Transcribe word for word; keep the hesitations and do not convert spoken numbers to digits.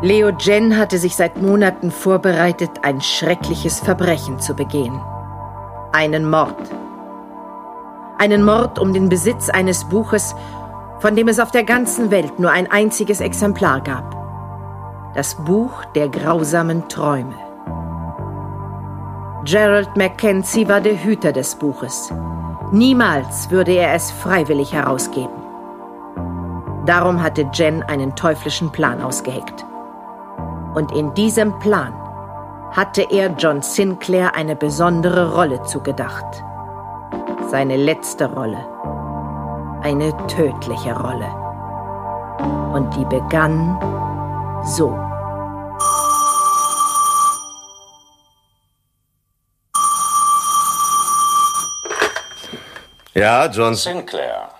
Leo Jen hatte sich seit Monaten vorbereitet, ein schreckliches Verbrechen zu begehen. Einen Mord. Einen Mord um den Besitz eines Buches, von dem es auf der ganzen Welt nur ein einziges Exemplar gab. Das Buch der grausamen Träume. Gerald Mackenzie war der Hüter des Buches. Niemals würde er es freiwillig herausgeben. Darum hatte Jen einen teuflischen Plan ausgeheckt. Und in diesem Plan hatte er John Sinclair eine besondere Rolle zugedacht. Seine letzte Rolle. Eine tödliche Rolle. Und die begann so. Ja, John Sinclair.